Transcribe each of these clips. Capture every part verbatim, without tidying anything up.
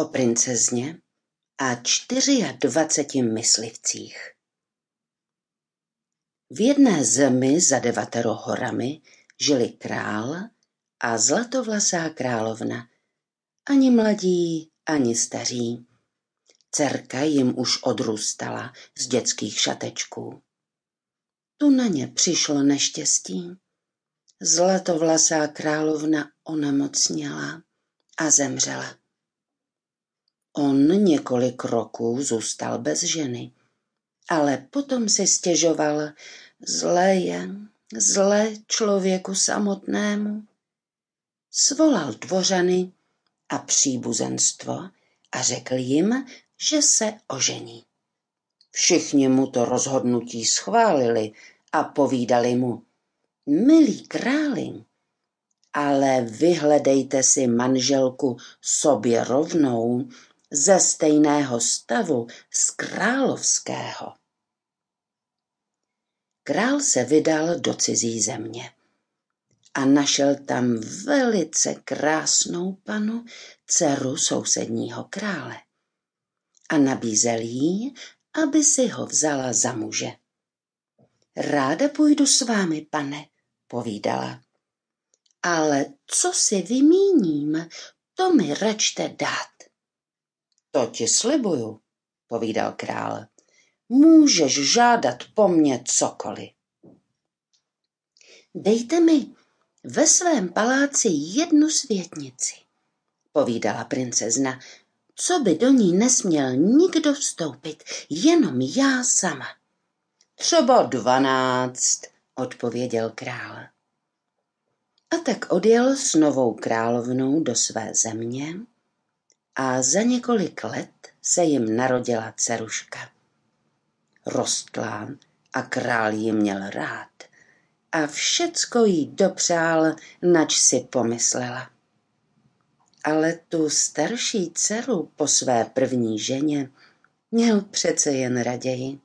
o princezně a dvaceti myslivcích. V jedné zemi za devatero horami žili král a zlatovlasá královna, ani mladí, ani staří. Dcerka jim už odrůstala z dětských šatečků. Tu na ně přišlo neštěstí. Zlatovlasá královna onemocněla a zemřela. On několik roků zůstal bez ženy, ale potom si stěžoval: zlé je, zlé člověku samotnému. Svolal dvořany a příbuzenstvo a řekl jim, že se ožení. Všichni mu to rozhodnutí schválili a povídali mu: milý králi, ale vyhledejte si manželku sobě rovnou, ze stejného stavu z královského. Král se vydal do cizí země a našel tam velice krásnou panu, dceru sousedního krále, a nabízel jí, aby si ho vzala za muže. Ráda půjdu s vámi, pane, povídala, ale co si vymíním, to mi račte dát. To ti slibuju, povídal král. Můžeš žádat po mně cokoliv. Dejte mi ve svém paláci jednu světnici, povídala princezna, co by do ní nesměl nikdo vstoupit, jenom já sama. Třeba dvanáct, odpověděl král. A tak odjel s novou královnou do své země a za několik let se jim narodila dceruška. Rostla a král ji měl rád a všecko jí dopřál, nač si pomyslela. Ale tu starší dceru po své první ženě měl přece jen raději.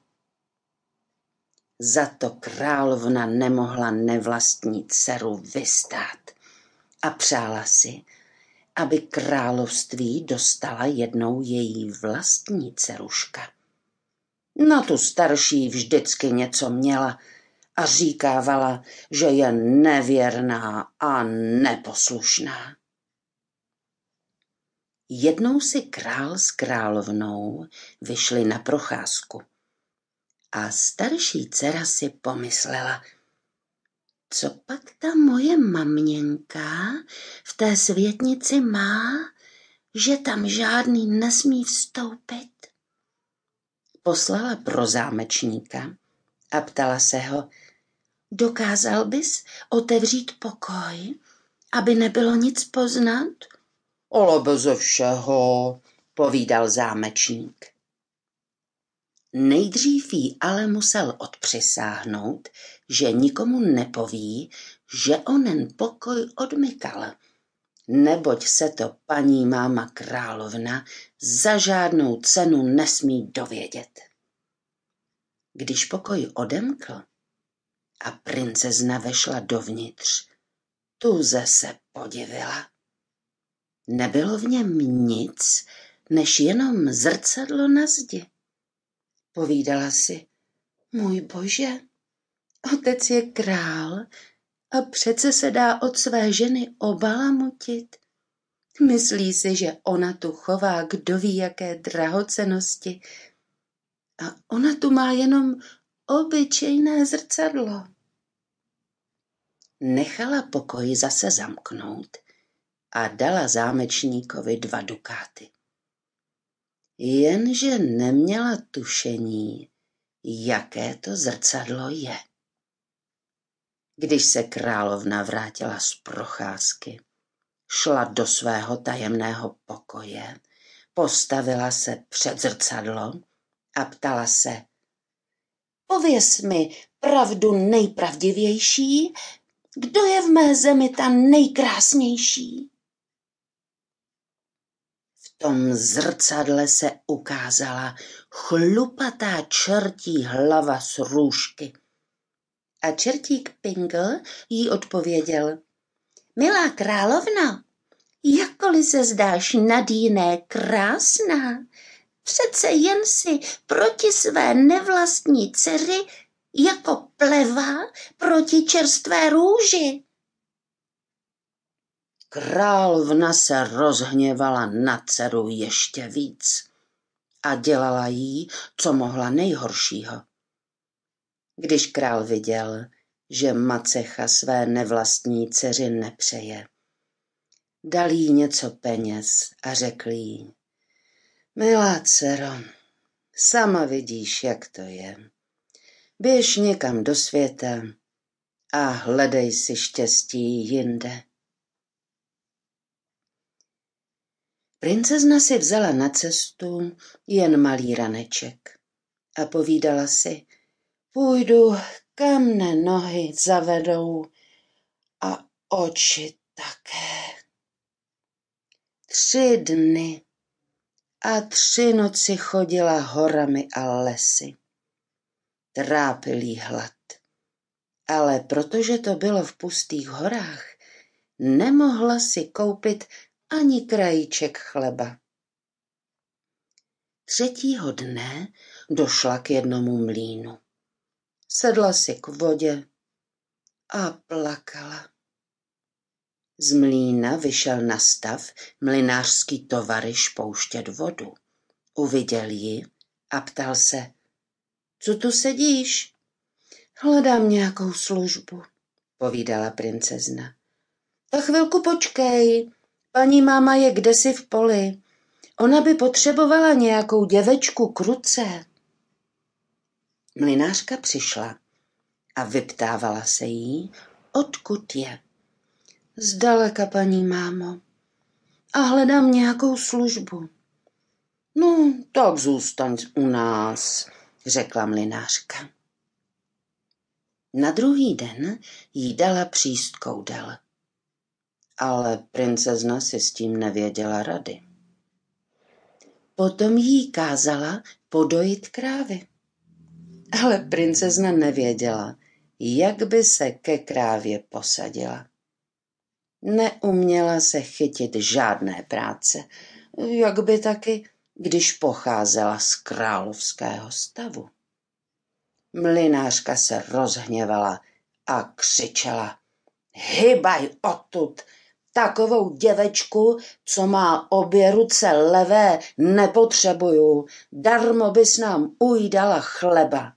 Za to královna nemohla nevlastní dceru vystát a přála si, aby království dostala jednou její vlastní dceruška. Na tu starší vždycky něco měla a říkávala, že je nevěrná a neposlušná. Jednou si král s královnou vyšli na procházku a starší dcera si pomyslela: co pak ta moje maměnka v té světnici má, že tam žádný nesmí vstoupit? Poslala pro zámečníka a ptala se ho: dokázal bys otevřít pokoj, aby nebylo nic poznat? Ale beze všeho, povídal zámečník. Nejdřív jí ale musel odpřisáhnout, že nikomu nepoví, že onen pokoj odmykal, neboť se to paní máma královna za žádnou cenu nesmí dovědět. Když pokoj odemkl a princezna vešla dovnitř, tuze se podivila. Nebylo v něm nic, než jenom zrcadlo na zdi. Povídala si: můj bože, otec je král a přece se dá od své ženy obalamutit. Myslí si, že ona tu chová kdo ví jaké drahocennosti a ona tu má jenom obyčejné zrcadlo. Nechala pokoj zase zamknout a dala zámečníkovi dva dukáty. Jenže neměla tušení, jaké to zrcadlo je. Když se královna vrátila z procházky, šla do svého tajemného pokoje, postavila se před zrcadlo a ptala se: pověz mi pravdu nejpravdivější, kdo je v mé zemi ta nejkrásnější? V tom zrcadle se ukázala chlupatá čertí hlava z růžky. A čertík Pingl jí odpověděl: milá královna, Jakkoliv se zdáš nad jiné krásná, přece jen si proti své nevlastní dceři jako pleva proti čerstvé růži. Královna se rozhněvala na dceru ještě víc a dělala jí, co mohla nejhoršího. Když král viděl, že macecha své nevlastní dceři nepřeje, dal jí něco peněz a řekl jí: Milá dcero, sama vidíš, jak to je. Běž někam do světa a hledej si štěstí jinde. Princezna si vzala na cestu jen malý raneček a povídala si: Půjdu, kam mne nohy zavedou a oči také. Tři dny a tři noci chodila horami a lesy. Trápil jí hlad, ale protože to bylo v pustých horách, nemohla si koupit ani krajíček chleba. Třetího dne došla k jednomu mlýnu. Sedla si k vodě a plakala. Z mlýna vyšel na stav mlynářský tovaryš pouštět vodu. Uviděl ji a ptal se: Co tu sedíš? Hledám nějakou službu, povídala princezna. Tak chvilku počkej, paní máma je kdesi v poli. Ona by potřebovala nějakou děvečku k ruce. Mlynářka přišla a vyptávala se jí, odkud je. Zdaleka, paní mámo, a hledám nějakou službu. No, tak zůstaň u nás, řekla mlynářka. Na druhý den jí dala příst koudel, ale princezna si s tím nevěděla rady. Potom jí kázala podojit krávy, ale princezna nevěděla, jak by se ke krávě posadila. Neuměla se chytit žádné práce, jak by taky, když pocházela z královského stavu. Mlynářka se rozhněvala a křičela: Hybaj odtud, takovou děvečku, co má obě ruce levé, nepotřebuju, darmo bys nám ujídala chleba.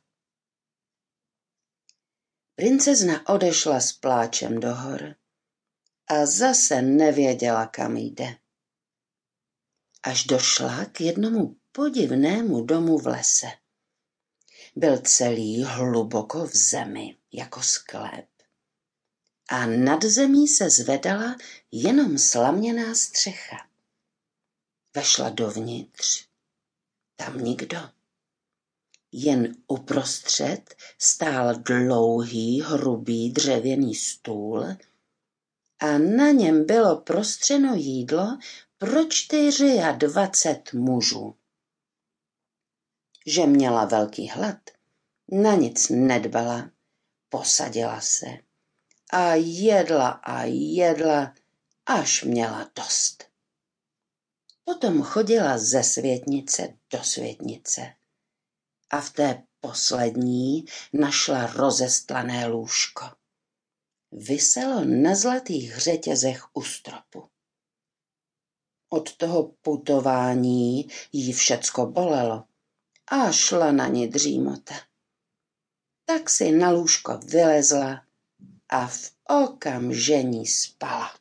Princezna odešla s pláčem do hor a zase nevěděla, kam jde. Až došla k jednomu podivnému domu v lese. Byl celý hluboko v zemi, jako sklep. A nad zemí se zvedala jenom slaměná střecha. Vešla dovnitř. Tam nikdo. Jen uprostřed stál dlouhý, hrubý dřevěný stůl a na něm bylo prostřeno jídlo pro čtyři a dvacet mužů. Že měla velký hlad, na nic nedbala, posadila se a jedla a jedla, až měla dost. Potom chodila ze světnice do světnice a v té poslední našla rozestlané lůžko. Viselo na zlatých řetězech u stropu. Od toho putování jí všecko bolelo a šla na ní dřímota. Tak si na lůžko vylezla a v okamžení spala.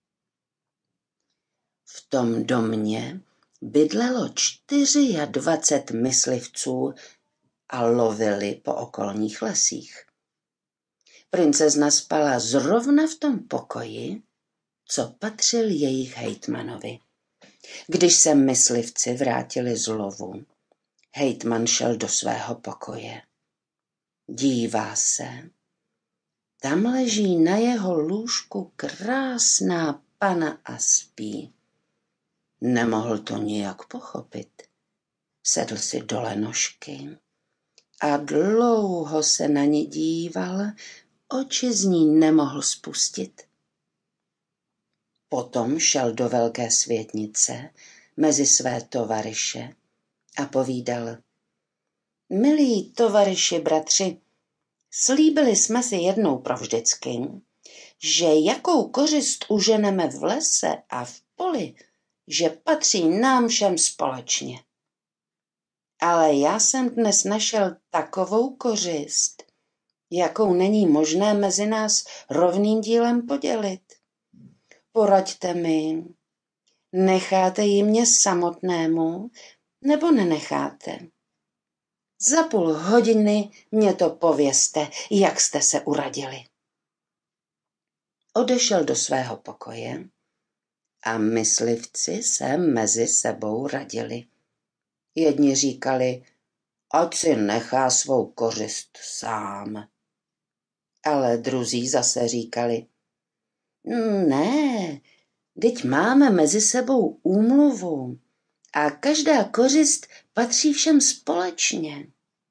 V tom domě bydlelo čtyři a dvacet myslivců a lovili po okolních lesích. Princezna spala zrovna v tom pokoji, co patřil jejich hejtmanovi. Když se myslivci vrátili z lovu, hejtman šel do svého pokoje. Dívá se. Tam leží na jeho lůžku krásná pana a spí. Nemohl to nijak pochopit. Sedl si dole nožky a dlouho se na ní díval, oči z ní nemohl spustit. Potom šel do velké světnice mezi své tovaryše a povídal: Milí tovaryši bratři, slíbili jsme si jednou provždycky, že jakou kořist uženeme v lese a v poli, že patří nám všem společně. Ale já jsem dnes našel takovou kořist, jakou není možné mezi nás rovným dílem podělit. Poraďte mi, necháte ji mě samotnému, nebo nenecháte? Za půl hodiny mě to povězte, jak jste se uradili. Odešel do svého pokoje a myslivci se mezi sebou radili. Jedni říkali, ať si nechá svou kořist sám. Ale druzí zase říkali, ne, vždyť máme mezi sebou úmluvu a každá kořist patří všem společně.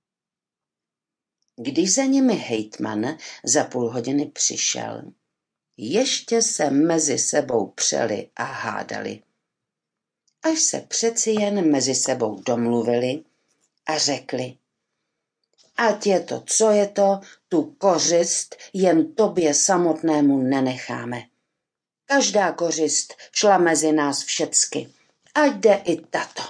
Když za nimi hejtman za půl hodiny přišel, ještě se mezi sebou přeli a hádali. Až se přeci jen mezi sebou domluvili a řekli, ať je to, co je to, tu kořist jen tobě samotnému nenecháme. Každá kořist šla mezi nás všecky, ať jde i tato.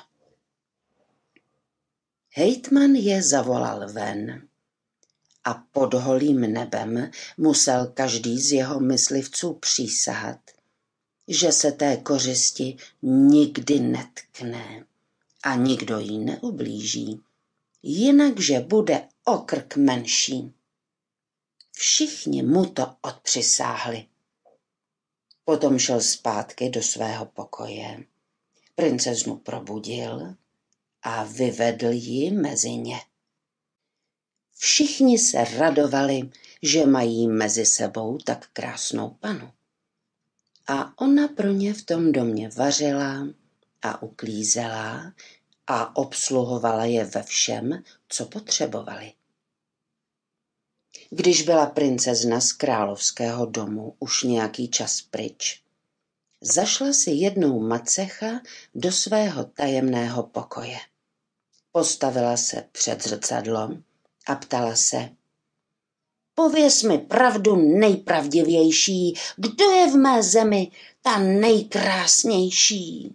Hejtman je zavolal ven a pod holým nebem musel každý z jeho myslivců přísahat, že se té kořisti nikdy netkne a nikdo jí neublíží, jinakže bude o krk menší. Všichni mu to odpřisáhli. Potom šel zpátky do svého pokoje, princeznu probudil a vyvedl ji mezi ně. Všichni se radovali, že mají mezi sebou tak krásnou panu. A ona pro ně v tom domě vařila a uklízela a obsluhovala je ve všem, co potřebovali. Když byla princezna z královského domu už nějaký čas pryč, zašla si jednou macecha do svého tajemného pokoje. Postavila se před zrcadlo a ptala se, pověz mi pravdu nejpravdivější, kdo je v mé zemi ta nejkrásnější.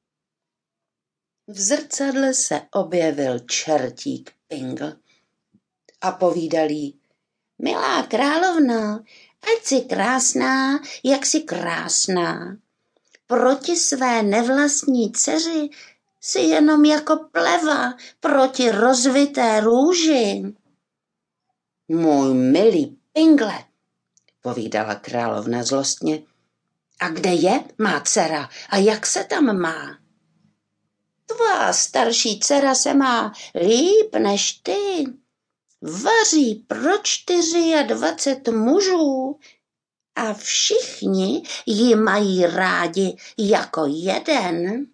V zrcadle se objevil čertík Pingl a povídal jí, milá královno, ať jsi krásná, jak jsi krásná. Proti své nevlastní dceři jsi jenom jako pleva proti rozvité růži. Můj milý Pingle, povídala královna zlostně, a kde je má dcera a jak se tam má? Tvá starší dcera se má líp než ty. Vaří pro čtyři a dvacet mužů a všichni ji mají rádi jako jeden.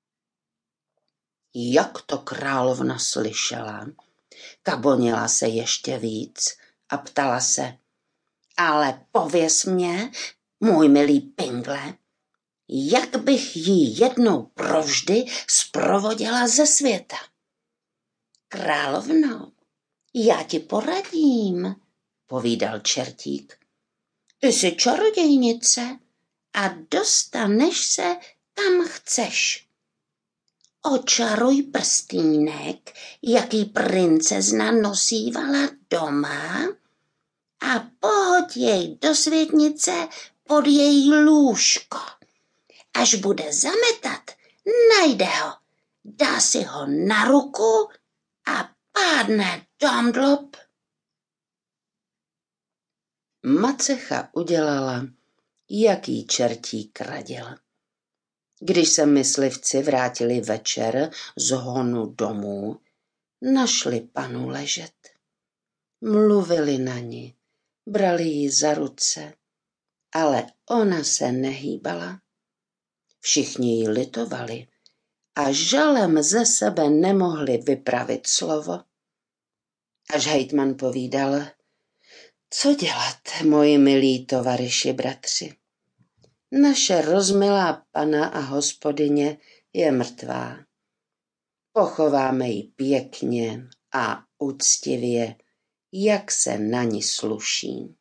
Jak to královna slyšela, kabonila se ještě víc a ptala se, ale pověz mě, můj milý Pingle, jak bych ji jednou provždy sprovodila ze světa. Královno, já ti poradím, povídal čertík. Ty jsi čarodějnice a dostaneš se kam chceš. Očaruj prstýnek, jaký princezna nosívala doma a pohoď jej do světnice pod její lůžko. Až bude zametat, najde ho, dá si ho na ruku a pádne domdlop. Macecha udělala, jaký čertík radil. Když se myslivci vrátili večer z honu domů, našli panu ležet. Mluvili na ní, brali ji za ruce, ale ona se nehýbala. Všichni ji litovali a žalem ze sebe nemohli vypravit slovo. Až hejtman povídal, co dělat, moji milí tovaryši bratři? Naše rozmilá pana a hospodyně je mrtvá. Pochováme ji pěkně a úctivě, jak se na ní sluší.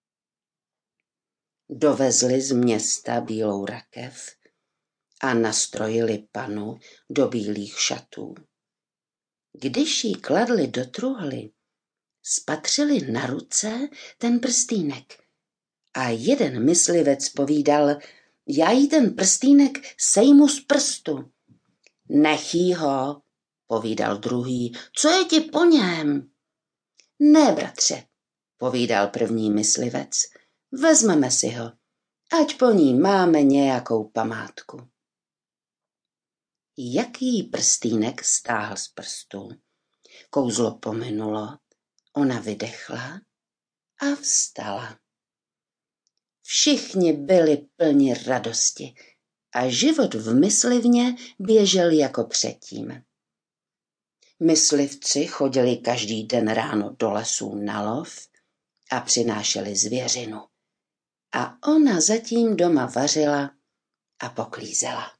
Dovezli z města bílou rakev a nastrojili panu do bílých šatů. Když ji kladli do truhly, spatřili na ruce ten prstýnek a jeden myslivec povídal: já jí ten prstýnek sejmu z prstu. Nech jí ho, povídal druhý, co je ti po něm? Ne, bratře, povídal první myslivec, vezmeme si ho, ať po ní máme nějakou památku. Jak jí prstýnek stáhl z prstu, kouzlo pominulo, ona vydechla a vstala. Všichni byli plni radosti a život v myslivně běžel jako předtím. Myslivci chodili každý den ráno do lesů na lov a přinášeli zvěřinu. A ona zatím doma vařila a poklízela.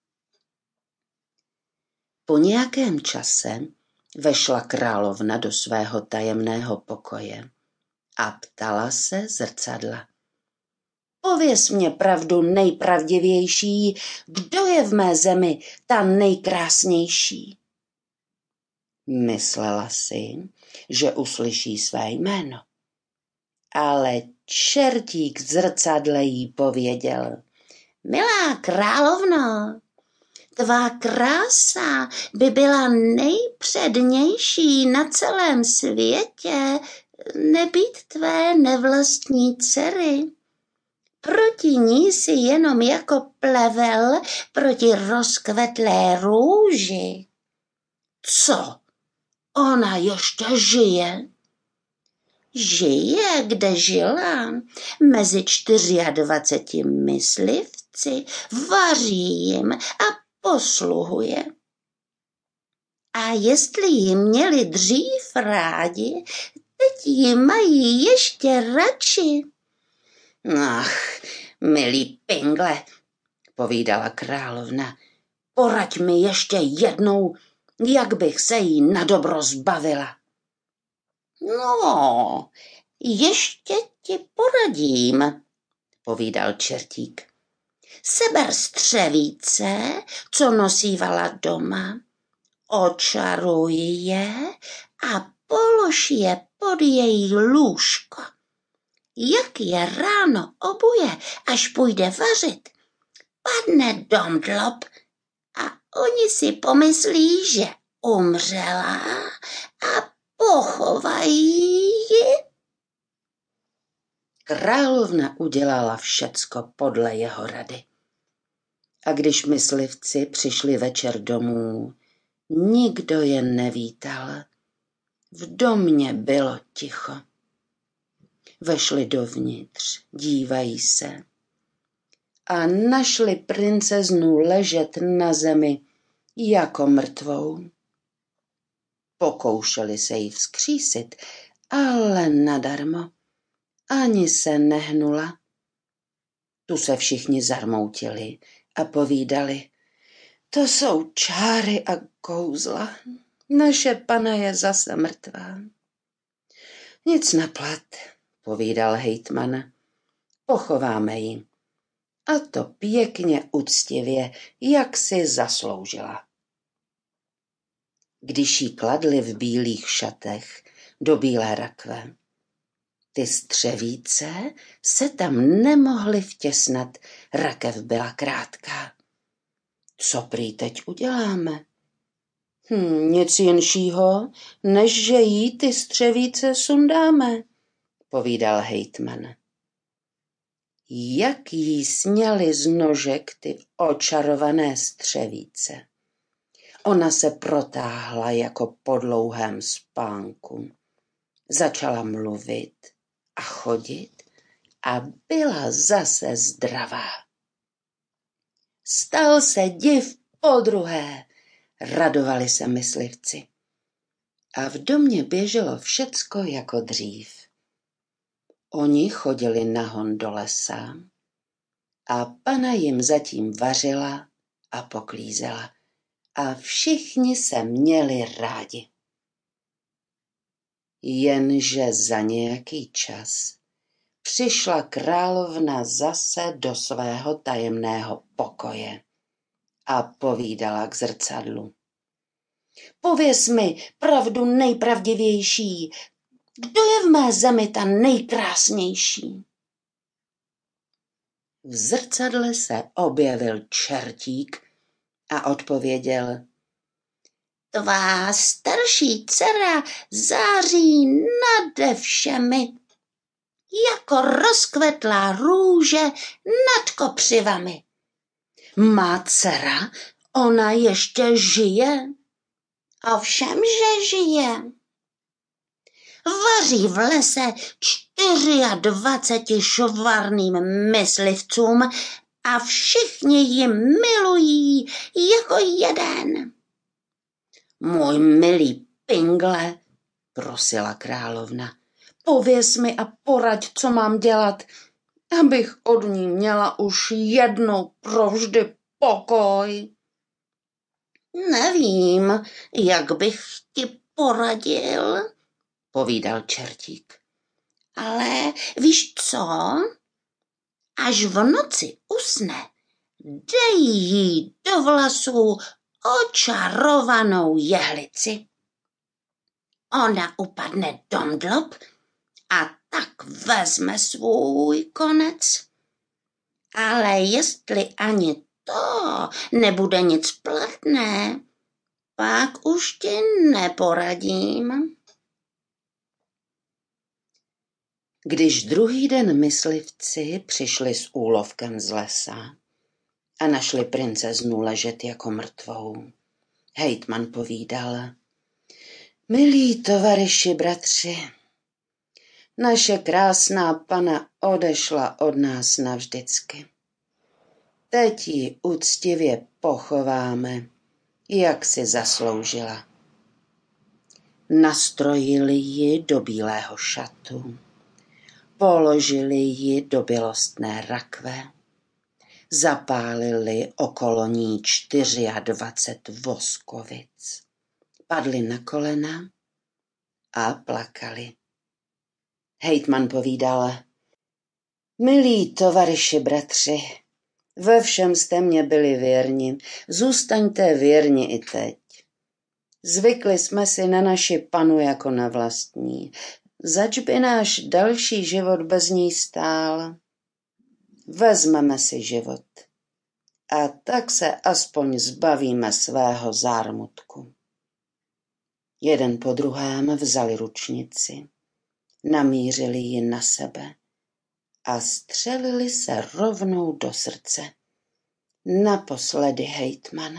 Po nějakém čase vešla královna do svého tajemného pokoje a ptala se zrcadla. Pověz mě pravdu nejpravdivější, kdo je v mé zemi ta nejkrásnější? Myslela si, že uslyší své jméno, ale čertík v zrcadle jí pověděl. Milá královno, tvá krása by byla nejpřednější na celém světě, nebýt tvé nevlastní dcery. Proti ní si jenom jako plevel proti rozkvetlé růži. Co? Ona ještě žije? Žije, kde žila, mezi dvaceti čtyřmi myslivci, vaří jim a posluhuje. A jestli ji měli dřív rádi, teď ji mají ještě radši. Ach, milý pingle, povídala královna, poraď mi ještě jednou, jak bych se jí nadobro zbavila. No, ještě ti poradím, povídal čertík. Seber střevíce, co nosívala doma, očaruj je a polož je pod její lůžko. Jak je ráno obuje, až půjde vařit, padne domdlob a oni si pomyslí, že umřela a pochovají ji. Královna udělala všecko podle jeho rady. A když myslivci přišli večer domů, nikdo je nevítal. V domě bylo ticho. Vešli dovnitř, dívají se a našli princeznu ležet na zemi jako mrtvou. Pokoušeli se jí vzkřísit, ale nadarmo. Ani se nehnula. Tu se všichni zarmoutili a povídali. To jsou čáry a kouzla. Naše pana je zase mrtvá. Nic naplat, povídal hejtman. Pochováme ji. A to pěkně uctivě, jak si zasloužila. Když jí kladli v bílých šatech do bílé rakve, ty střevíce se tam nemohly vtěsnat, rakev byla krátká. Co prý teď uděláme? Hm, nic jinšího, než že jí ty střevíce sundáme, povídal hejtman. Jak jí sněli z nožek ty očarované střevíce. Ona se protáhla jako po dlouhém spánku. Začala mluvit a chodit a byla zase zdravá. Stal se div podruhé, radovali se myslivci. A v domě běželo všecko jako dřív. Oni chodili nahon do lesa a pana jim zatím vařila a poklízela a všichni se měli rádi. Jenže za nějaký čas přišla královna zase do svého tajemného pokoje a povídala k zrcadlu. Pověz mi pravdu nejpravdivější, kdo je v mé zemi ta nejkrásnější? V zrcadle se objevil čertík a odpověděl. Tvá starší dcera září nade všemi, jako rozkvetlá růže nad kopřivami. Má dcera, ona ještě žije? Ovšem, že žije. Vaří v lese dvaceti čtyři švarným myslivcům a všichni ji milují jako jeden. Můj milý Pingle, prosila královna, pověz mi a poraď, co mám dělat, abych od ní měla už jednou provždy pokoj. Nevím, jak bych ti poradil, povídal čertík. Ale víš co? Až v noci usne, dej jí do vlasů očarovanou jehlici. Ona upadne do mdlob a tak vezme svůj konec. Ale jestli ani to nebude nic platné, pak už ti neporadím. Když druhý den myslivci přišli s úlovkem z lesa a našli princeznu ležet jako mrtvou, hejtman povídal. Milí tovaryši bratři, naše krásná pana odešla od nás navždycky. Teď ji úctivě pochováme, jak si zasloužila. Nastrojili ji do bílého šatu, položili ji do bělostné rakve, zapálili okolo ní dvacet čtyři voskovic, padli na kolena a plakali. Hejtman povídal, milí tovaryši bratři, ve všem jste mě byli věrni, zůstaňte věrni i teď. Zvykli jsme si na naši panu jako na vlastní, zač by náš další život bez ní stál. Vezmeme si život a tak se aspoň zbavíme svého zármutku. Jeden po druhém vzali ručnici, namířili ji na sebe a střelili se rovnou do srdce. Naposledy hejtman.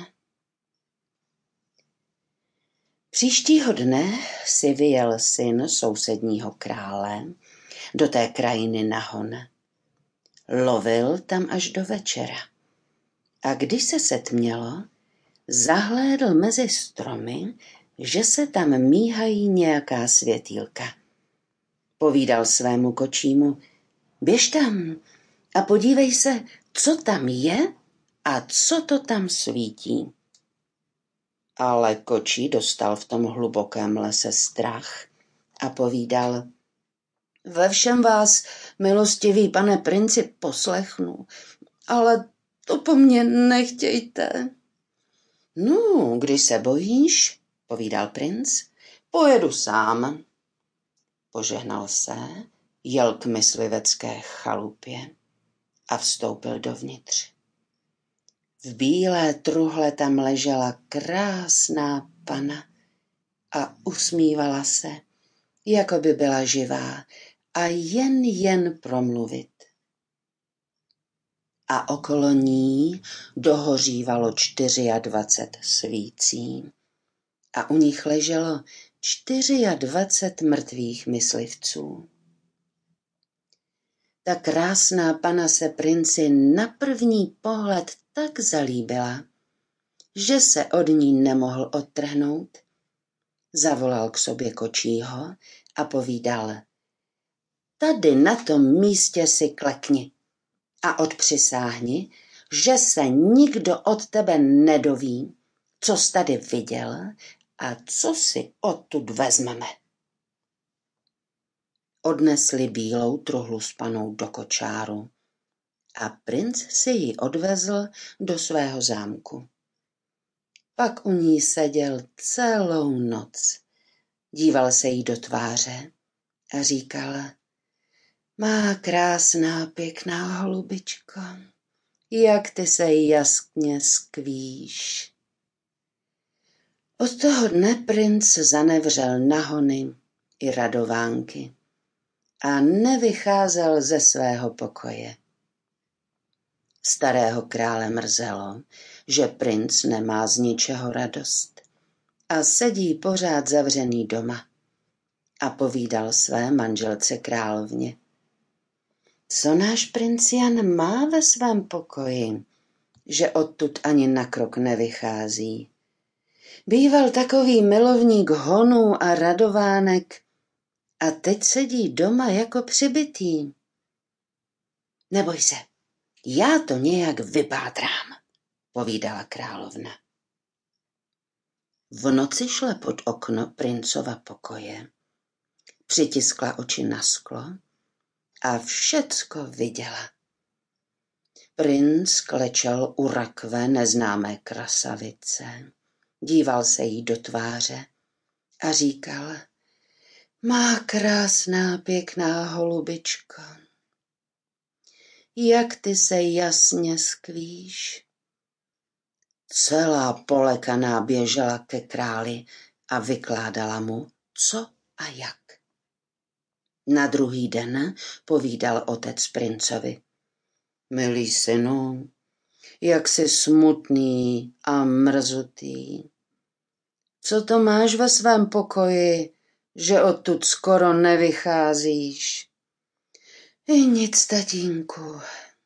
Příštího dne si vyjel syn sousedního krále do té krajiny na hon. Lovil tam až do večera. A když se setmělo, zahlédl mezi stromy, že se tam míhají nějaká světýlka. Povídal svému kočímu, běž tam a podívej se, co tam je a co to tam svítí. Ale kočí dostal v tom hlubokém lese strach a povídal, ve všem vás, milostivý pane princi, poslechnu, ale to po mně nechtějte. No, když se bojíš, povídal princ, pojedu sám. Požehnal se, jel k myslivecké chalupě a vstoupil dovnitř. V bílé truhle tam ležela krásná pana a usmívala se, jako by byla živá a jen jen promluvit. A okolo ní dohořívalo dvacet čtyři svící a u nich leželo dvacet čtyři mrtvých myslivců. Ta krásná pana se princi na první pohled tak zalíbila, že se od ní nemohl odtrhnout. Zavolal k sobě kočího a povídal, tady na tom místě si klekni a odpřisáhni, že se nikdo od tebe nedoví, co jsi tady viděl a co si odtud vezmeme. Odnesli bílou truhlu spanou do kočáru a princ si ji odvezl do svého zámku. Pak u ní seděl celou noc. Díval se jí do tváře a říkal: má krásná, pěkná holubičko, jak ty se jasně skvíš. Od toho dne princ zanevřel na hony i radovánky a nevycházel ze svého pokoje. Starého krále mrzelo, že princ nemá z ničeho radost a sedí pořád zavřený doma. A povídal své manželce královně: co náš princ Jan má ve svém pokoji, že odtud ani na krok nevychází. Býval takový milovník honů a radovánek a teď sedí doma jako přibitý. Neboj se, já to nějak vypátrám, povídala královna. V noci šla pod okno princova pokoje, přitiskla oči na sklo a všecko viděla. Princ klečel u rakve neznámé krasavice, díval se jí do tváře a říkal: má krásná, pěkná holubičko, jak ty se jasně skvíš. Celá polekaná běžela ke králi a vykládala mu, co a jak. Na druhý den povídal otec princovi: milý synu, jak jsi smutný a mrzutý. Co to máš ve svém pokoji, že odtud skoro nevycházíš? I nic, tatínku.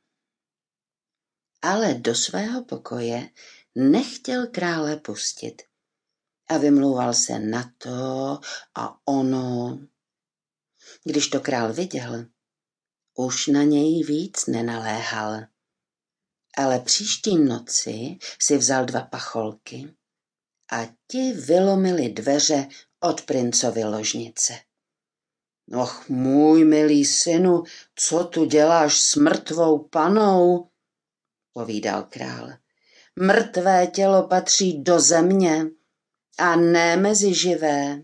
Ale do svého pokoje nechtěl krále pustit a vymlouval se na to a ono. Když to král viděl, už na něj víc nenaléhal, ale příští noci si vzal dva pacholky a ti vylomili dveře od princovy ložnice. Och, můj milý synu, co tu děláš s mrtvou panou? Povídal král. Mrtvé tělo patří do země a ne mezi živé.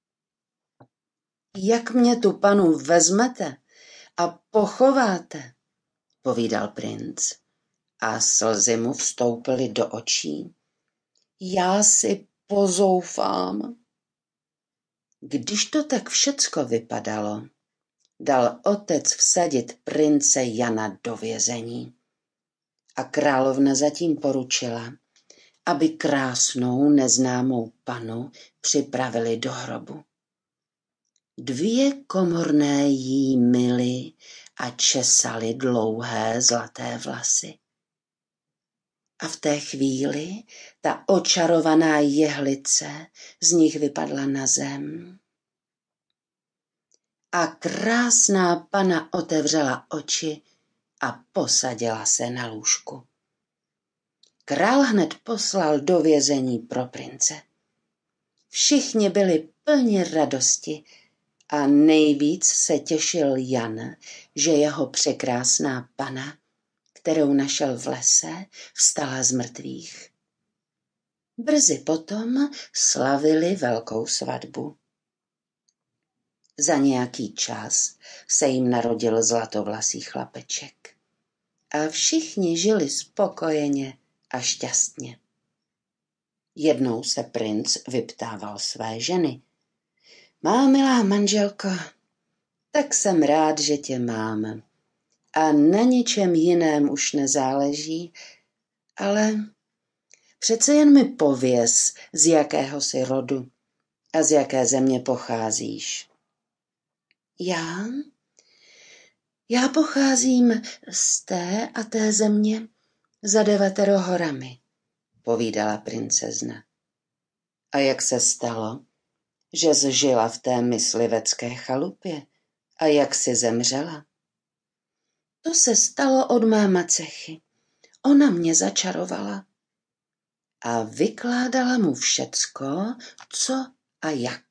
Jak mě tu panu vezmete a pochováte? Povídal princ a slzy mu vstoupily do očí. Já si pozoufám. Když to tak všecko vypadalo, dal otec vsadit prince Jana do vězení. A královna zatím poručila, aby krásnou neznámou panu připravili do hrobu. Dvě komorné jí myly a česali dlouhé zlaté vlasy. A v té chvíli ta očarovaná jehlice z nich vypadla na zem. A krásná pana otevřela oči a posadila se na lůžku. Král hned poslal do vězení pro prince. Všichni byli plni radosti a nejvíc se těšil Jan, že jeho překrásná pana, kterou našel v lese, vstala z mrtvých. Brzy potom slavili velkou svatbu. Za nějaký čas se jim narodil zlatovlasý chlapeček a všichni žili spokojeně a šťastně. Jednou se princ vyptával své ženy. Má milá manželko, tak jsem rád, že tě mám a na ničem jiném už nezáleží, ale přece jen mi pověz, z jakého jsi rodu a z jaké země pocházíš. Já? Já pocházím z té a té země za devatero horami, povídala princezna. A jak se stalo, že jsi žila v té myslivecké chalupě a jak jsi zemřela? To se stalo od mé macechy. Ona mě začarovala a vykládala mu všecko, co a jak.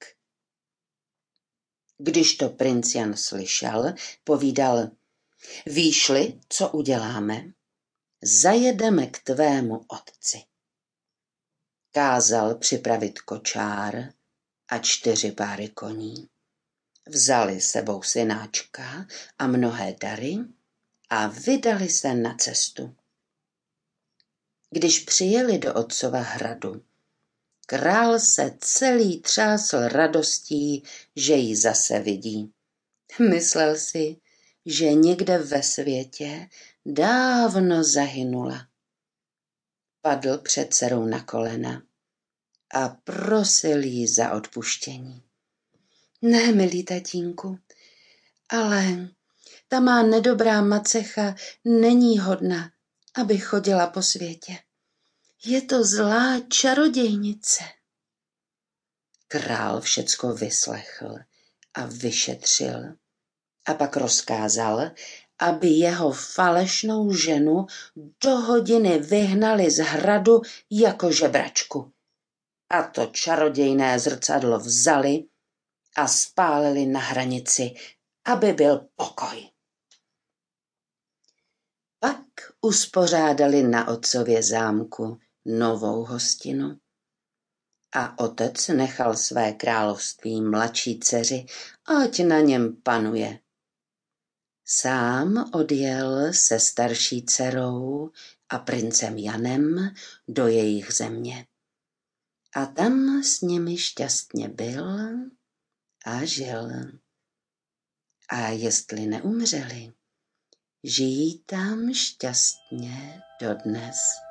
Když to princ Jan slyšel, povídal: víš-li, co uděláme? Zajedeme k tvému otci. Kázal připravit kočár a čtyři páry koní. Vzali sebou synáčka a mnohé dary a vydali se na cestu. Když přijeli do otcova hradu, král se celý třásl radostí, že ji zase vidí. Myslel si, že někde ve světě dávno zahynula. Padl před dcerou na kolena a prosil jí za odpuštění. Ne, milý tatínku, ale ta má nedobrá macecha není hodna, aby chodila po světě. Je to zlá čarodějnice. Král všecko vyslechl a vyšetřil a pak rozkázal, aby jeho falešnou ženu do hodiny vyhnali z hradu jako žebračku. A to čarodějné zrcadlo vzali a spálili na hranici, aby byl pokoj. Pak uspořádali na otcově zámku novou hostinu a otec nechal své království mladší dceři, ať na něm panuje. Sám odjel se starší dcerou a princem Janem do jejich země. A tam s nimi šťastně byl a žil. A jestli neumřeli, žijí tam šťastně dodnes.